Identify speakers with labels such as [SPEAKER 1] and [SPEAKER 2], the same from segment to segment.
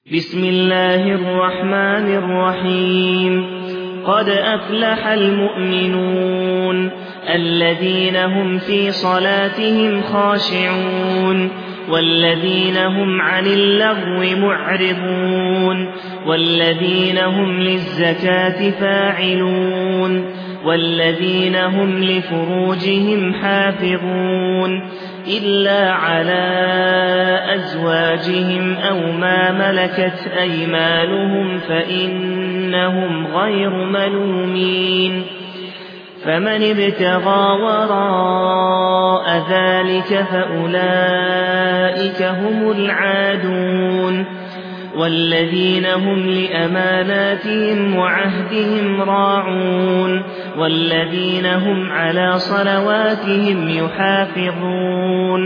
[SPEAKER 1] بسم الله الرحمن الرحيم قد أفلح المؤمنون الذين هم في صلاتهم خاشعون والذين هم عن اللغو معرضون والذين هم للزكاة فاعلون والذين هم لفروجهم حافظون إلا على أزواجهم أو ما ملكت أيمانهم فإنهم غير ملومين فمن ابتغى وراء ذلك فأولئك هم العادون والذين هم لأماناتهم وعهدهم راعون والذين هم على صلواتهم يحافظون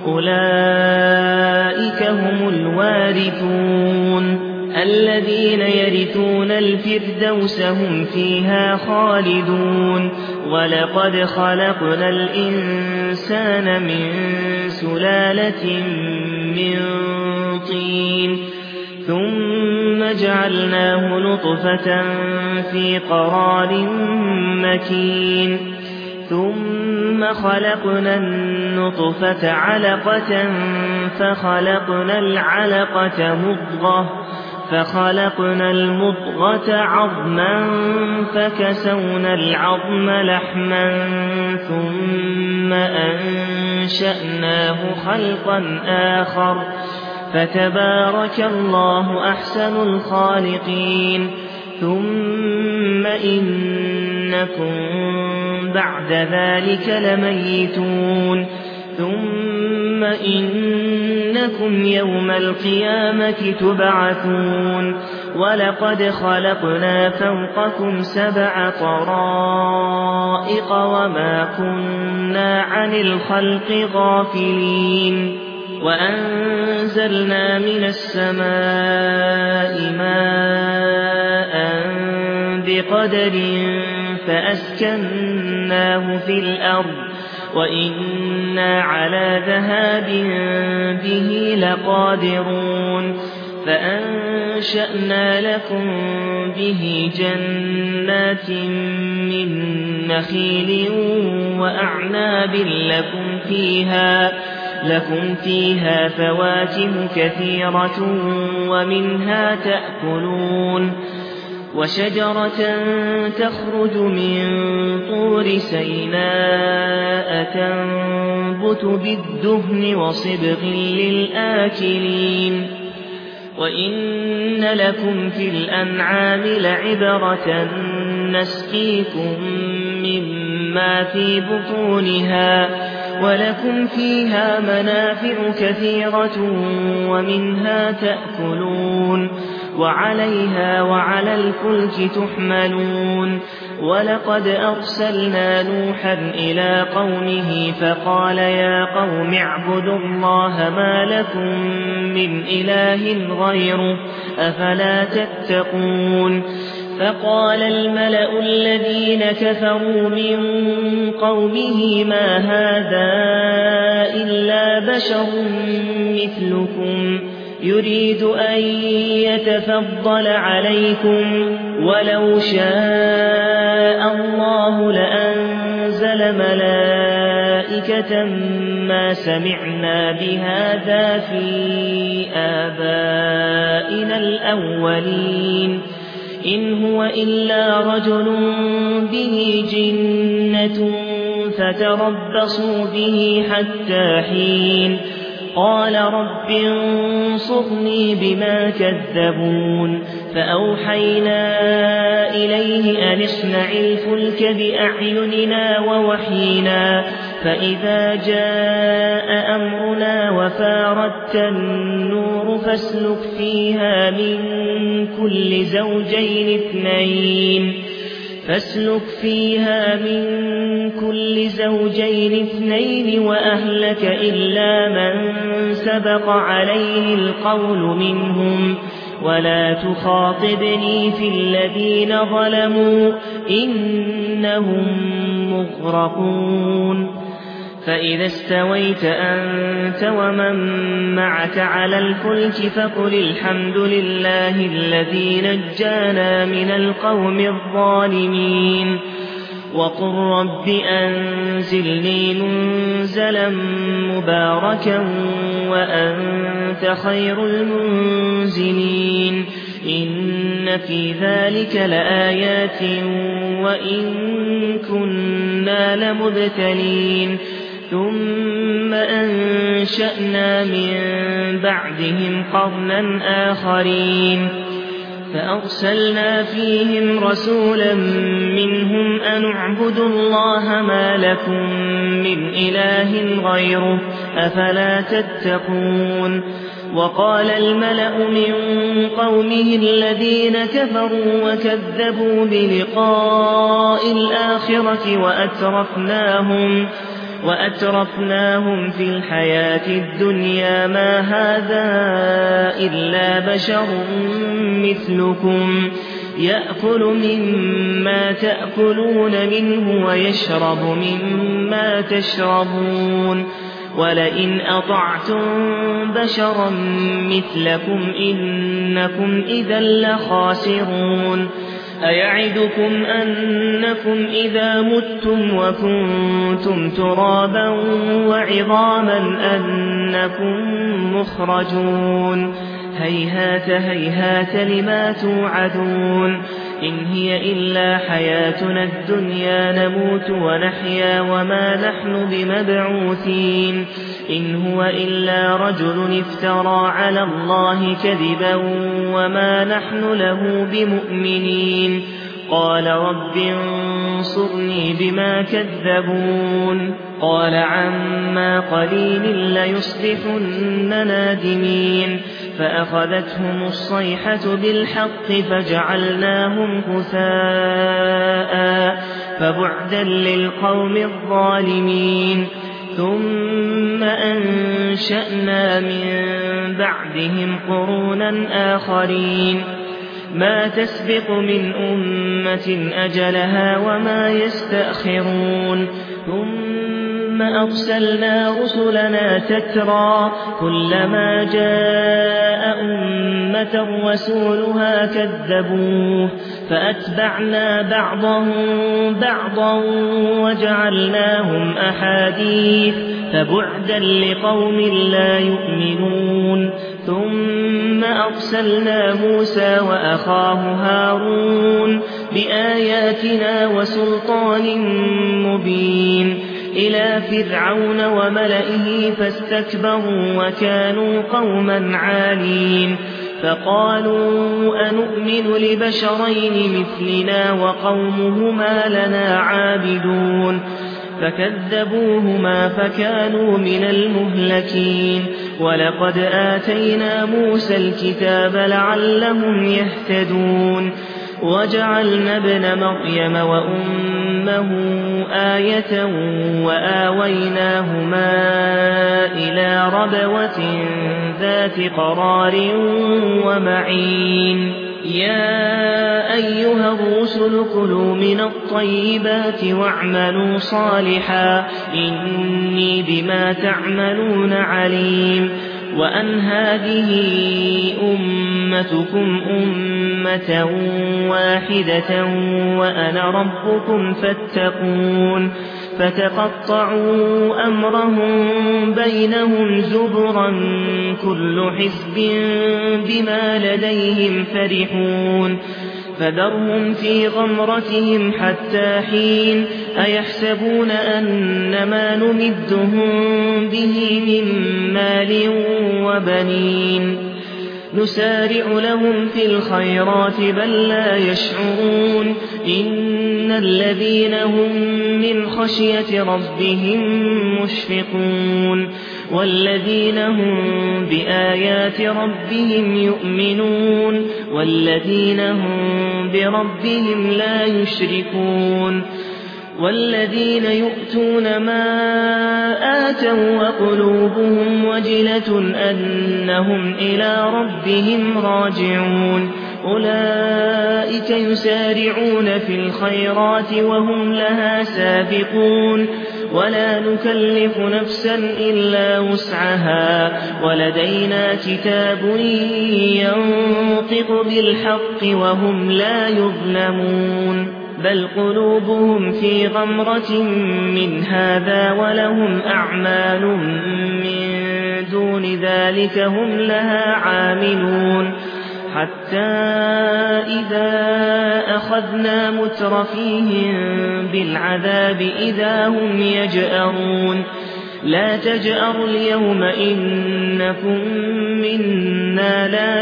[SPEAKER 1] أولئك هم الوارثون الذين يرثون الفردوس هم فيها خالدون ولقد خلقنا الإنسان من سلالة من طين ثم جعلناه نطفة في قرار مكين ثم خلقنا النطفة علقة فخلقنا العلقة مضغة فخلقنا المضغة عظما فكسونا العظم لحما ثم أنشأناه خلقا آخر فتبارك الله أحسن الخالقين ثم إنكم بعد ذلك لميتون ثم إنكم يوم القيامة تبعثون ولقد خلقنا فوقكم 7 طرائق وما كنا عن الخلق غافلين وأنزلنا من السماء ماء بقدر فأسكناه في الأرض وإنا على ذهاب به لقادرون فأنشأنا لكم به جنات من نخيل وأعناب لكم فيها فواكه كثيرة ومنها تأكلون وشجرة تخرج من طور سيناء تنبت بالدهن وصبغ للآكلين وإن لكم في الأنعام لعبرة نسقيكم مما في بطونها ولكم فيها منافع كثيرة ومنها تأكلون وعليها وعلى الفلك تحملون ولقد أرسلنا نوحا إلى قومه فقال يا قوم اعبدوا الله ما لكم من إله غيره أفلا تتقون فقال الملأ الذين كفروا من قومه ما هذا إلا بشر مثلكم يريد أن يتفضل عليكم ولو شاء الله لأنزل ملائكة ما سمعنا بهذا في آبائنا الأولين إن هو إلا رجل به جنة فتربصوا به حتى حين قال رب انصرني بما كذبون فأوحينا إليه أن اصنع الفلك بأعيننا ووحينا فإذا جاء أمرنا وفاردت النور فاسلك فيها من كل زوجين اثنين وأهلك إلا من سبق عليه القول منهم ولا تخاطبني في الذين ظلموا إنهم مغرقون فإذا استويت أنت ومن معك على الفلك فقل الحمد لله الذي نجانا من القوم الظالمين وقل رب أنزلني منزلا مباركا وأنت خير المنزلين إن في ذلك لآيات وإن كنا لمبتلين ثم أنشأنا من بعدهم قرنا آخرين فأرسلنا فيهم رسولا منهم أن اعبدوا الله ما لكم من إله غيره أفلا تتقون وقال الملأ من قومه الذين كفروا وكذبوا بلقاء الآخرة وأترفناهم في الحياة الدنيا ما هذا إلا بشر مثلكم يأكل مما تأكلون منه ويشرب مما تشربون ولئن أطعتم بشرا مثلكم إنكم إذا لخاسرون أيعدكم أنكم إذا متم وكنتم ترابا وعظاما أنكم مخرجون هيهات هيهات لما توعدون إن هي إلا حياتنا الدنيا نموت ونحيا وما نحن بمبعوثين إن هو إلا رجل افترى على الله كذبا وما نحن له بمؤمنين قال رب انصرني بما كذبون قال عما قليل ليصبحن نادمين فأخذتهم الصيحة بالحق فجعلناهم غثاء فبعدا للقوم الظالمين ثم أنشأنا من بعدهم قرونا آخرين ما تسبق من أمة أجلها وما يستأخرون ثم أرسلنا رسلنا تترى كلما جاء أمة رسولها كذبوه فأتبعنا بعضهم بعضا وجعلناهم أحاديث فبعدا لقوم لا يؤمنون ثم أرسلنا موسى وأخاه هارون بآياتنا وسلطان مبين إلى فرعون وملئه فاستكبروا وكانوا قوما عالين فقالوا أنؤمن لبشرين مثلنا وقومهما لنا عابدون فكذبوهما فكانوا من المهلكين ولقد آتينا موسى الكتاب لعلهم يهتدون وجعلنا ابن مريم وأمه آية وآويناهما إلى ربوة ذات قرار ومعين يا أيها الرسل كلوا من الطيبات واعملوا صالحا إني بما تعملون عليم وأن هذه أمتكم أمة واحدة وأنا ربكم فاتقون فتقطعوا أمرهم بينهم زبرا كل حزب بما لديهم فرحون فذرهم في غمرتهم حتى حين أيحسبون أن ما نمدهم به من مال وبنين نسارع لهم في الخيرات بل لا يشعرون إن الذين هم من خشية ربهم مشفقون والذين هم بآيات ربهم يؤمنون والذين هم بربهم لا يشركون والذين يؤتون ما آتوا وقلوبهم وجلة أنهم إلى ربهم راجعون أولئك يسارعون في الخيرات وهم لها سابقون ولا نكلف نفسا إلا وسعها ولدينا كتاب ينطق بالحق وهم لا يظلمون بل قلوبهم في غمرة من هذا ولهم أعمال من دون ذلك هم لها عاملون حتى إذا أخذنا مترفيهم بالعذاب إذا هم يجأرون لا تجأروا اليوم إنكم منا لا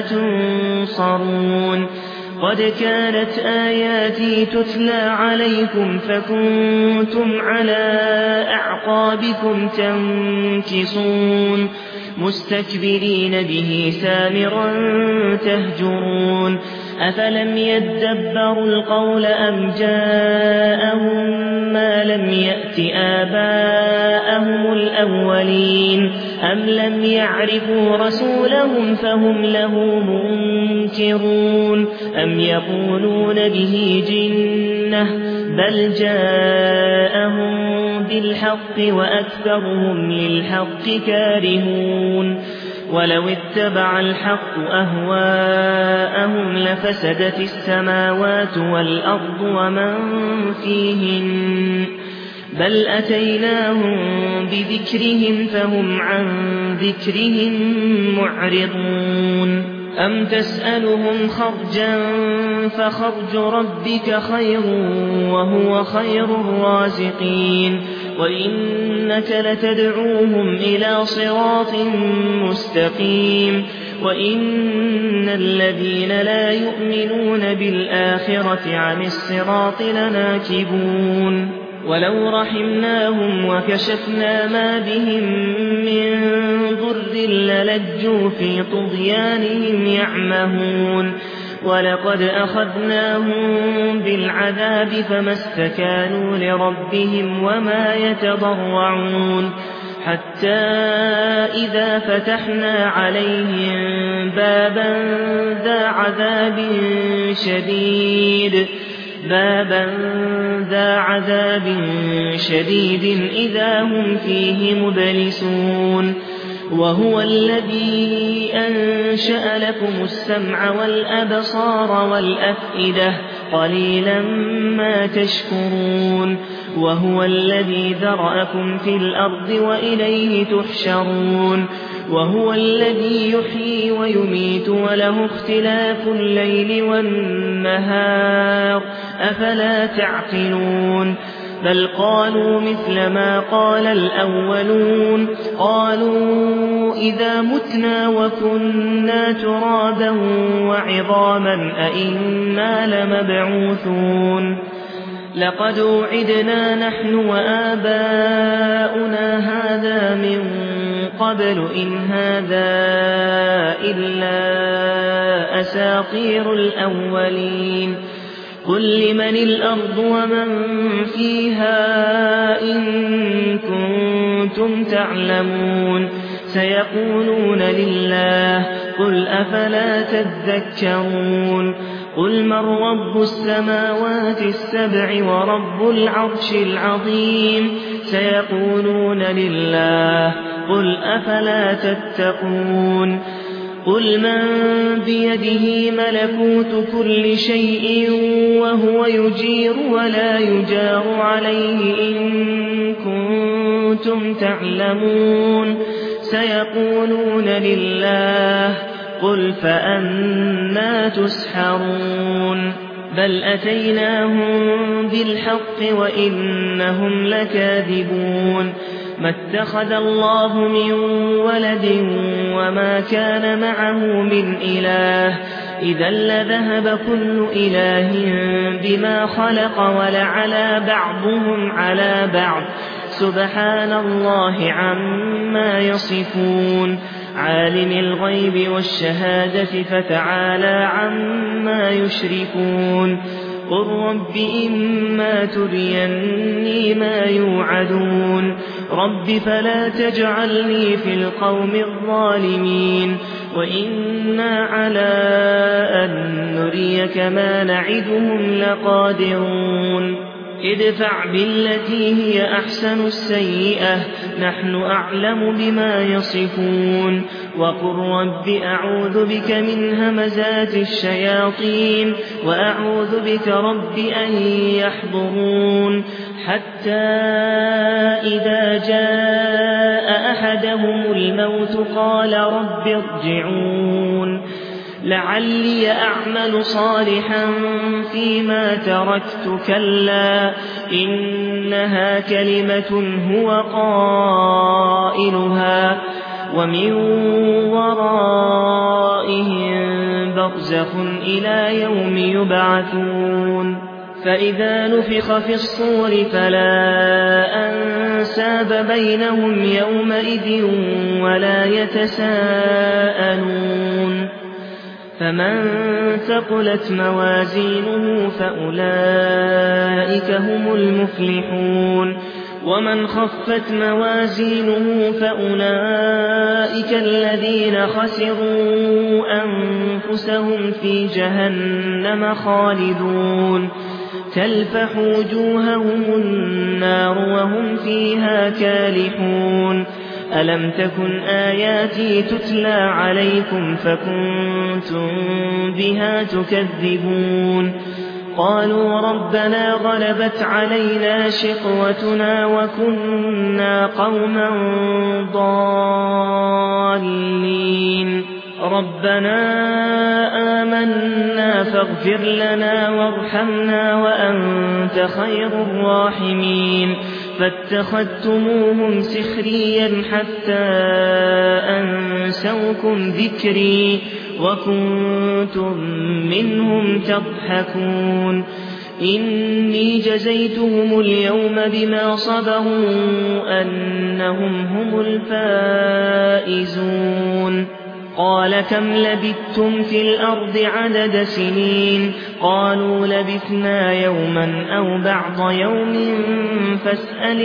[SPEAKER 1] تنصرون قد كانت آياتي تتلى عليكم فكنتم على أعقابكم تنكصون مستكبرين به سامرا تهجرون أفلم يدبروا القول أم جاءهم ما لم يأت آباءهم الأولين أم لم يعرفوا رسولهم فهم له منكرون أم يقولون به جنة بل جاءهم بالحق وأكثرهم للحق كارهون ولو اتبع الحق أهواءهم لفسدت السماوات والأرض ومن فيهن بل أتيناهم بذكرهم فهم عن ذكرهم معرضون أم تسألهم خرجا فخرج ربك خير وهو خير الرازقين وإنك لتدعوهم إلى صراط مستقيم وإن الذين لا يؤمنون بالآخرة عن الصراط لناكبون ولو رحمناهم وكشفنا ما بهم من ضر للجوا في طغيانهم يعمهون ولقد أخذناهم بالعذاب فما استكانوا لربهم وما يتضرعون حتى إذا فتحنا عليهم بابا ذا عذاب شديد إذا هم فيه مبلسون وهو الذي أنشأ لكم السمع والأبصار والأفئدة قليلا ما تشكرون وهو الذي ذرأكم في الأرض وإليه تحشرون وهو الذي يحيي ويميت وله اختلاف الليل والنهار أفلا تعقلون بل قالوا مثل ما قال الأولون قالوا إذا متنا وكنا ترابا وعظاما أئنا لمبعوثون لقد وعدنا نحن وآباؤنا هذا من قبل إن هذا إلا أساطير الأولين قل لمن الأرض ومن فيها إن كنتم تعلمون سيقولون لله قل أفلا تذكرون قل من رب السماوات السبع ورب العرش العظيم سيقولون لله قل أفلا تتقون قل من بيده ملكوت كل شيء وهو يجير ولا يجار عليه إن كنتم تعلمون سيقولون لله قل فأنى تسحرون بل أتيناهم بالحق وإنهم لكاذبون ما اتخذ الله من ولد وما كان معه من إله إذا لذهب كل إله بما خلق ولعلى بعضهم على بعض سبحان الله عما يصفون عالم الغيب والشهادة فتعالى عما يشركون قل رب إما تريني ما يوعدون رب فلا تجعلني في القوم الظالمين وإنا على أن نريك ما نعدهم لقادرون ادفع بالتي هي أحسن السيئة نحن أعلم بما يصفون وقل رب أعوذ بك من همزات الشياطين وأعوذ بك رب أن يحضرون حتى إذا جاء أحدهم الموت قال رب ارجعون لعلي أعمل صالحا فيما تركت كلا إنها كلمة هو قائلها ومن ورائهم برزخ إلى يوم يبعثون فإذا نفخ في الصور فلا أنساب بينهم يومئذ ولا يتساءلون فمن ثقلت موازينه فأولئك هم المفلحون ومن خفت موازينه فأولئك الذين خسروا أنفسهم في جهنم خالدون تلفح وجوههم النار وهم فيها كالحون ألم تكن آياتي تتلى عليكم فكنتم بها تكذبون قالوا ربنا غلبت علينا شقوتنا وكنا قوما ضالين ربنا آمنا فاغفر لنا وارحمنا وأنت خير الراحمين فاتخذتموهم سخريا حتى أنسوكم ذكري وكنتم منهم تضحكون إني جزيتهم اليوم بما صبروا أنهم هم الفائزون قال كم لبثتم في الأرض عدد سنين قالوا لبثنا يوما أو بعض يوم فاسأل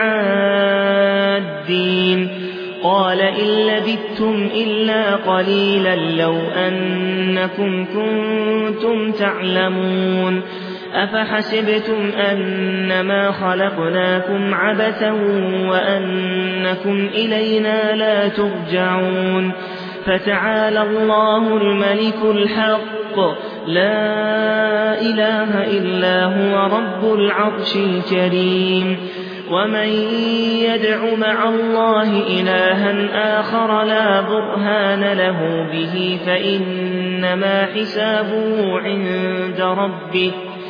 [SPEAKER 1] العادين قال إن لبثتم إلا قليلا لو أنكم كنتم تعلمون أفحسبتم أنما خلقناكم عبثا وأنكم إلينا لا ترجعون فتعالى الله الملك الحق لا إله إلا هو رب العرش الكريم ومن يدع مع الله إلها آخر لا برهان له به فإنما حسابه عند ربه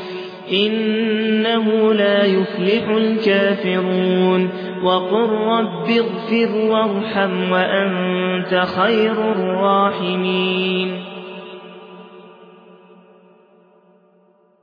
[SPEAKER 1] إنه لا يفلح الكافرون وقل رب اغفر وارحم وأنت خير الراحمين